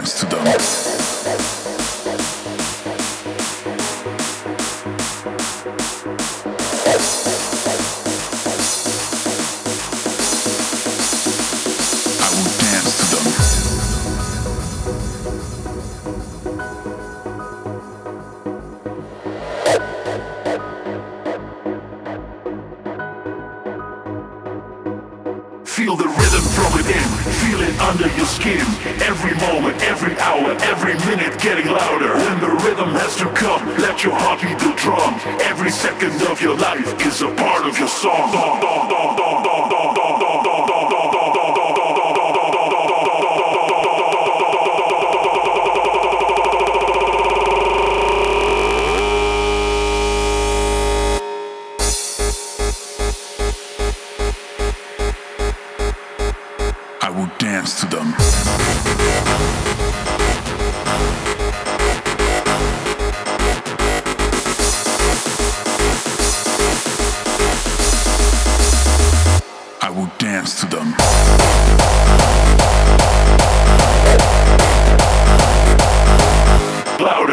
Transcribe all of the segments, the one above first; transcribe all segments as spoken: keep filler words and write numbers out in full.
dance to them. I will dance to them. Feel the rhythm from within, feel it under your skin. Every moment, every hour, every minute getting louder. When the rhythm has to come, let your heart beat the drum. Every second of your life is a part of your song. I will dance to them. I will dance to them. Louder.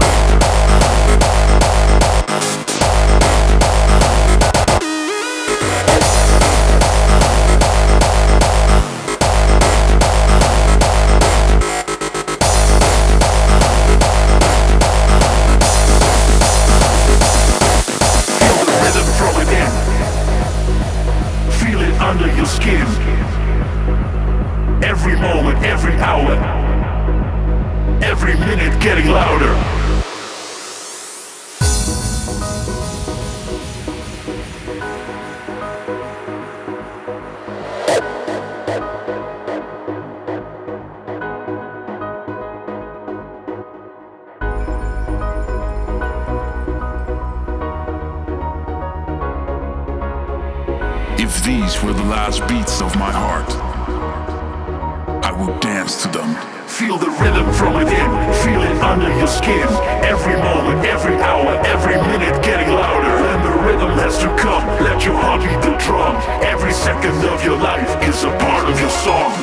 Under your skin. Every moment, every hour, every minute getting louder. If these were the last beats of my heart, I would dance to them. Feel the rhythm from within, feel it under your skin. Every moment, every hour, every minute getting louder. When the rhythm has to come, let your heart beat the drum. Every second of your life is a part of your song.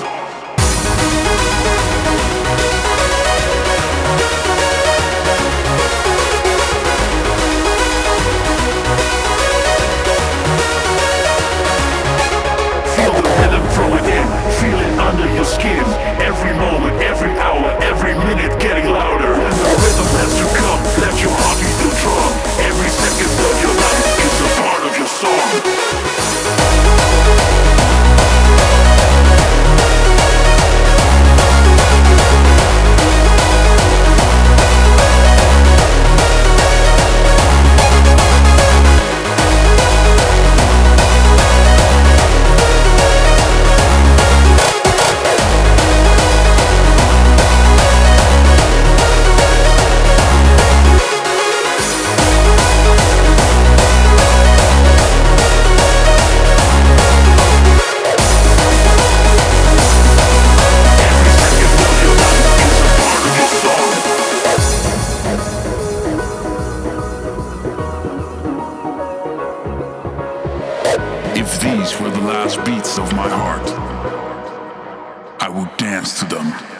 Under your skin, every moment, every hour, every minute getting louder. When the rhythm has to come, let your heart beat the drum. Every second of your life is a part of your song. If these were the last beats of my heart, I would dance to them.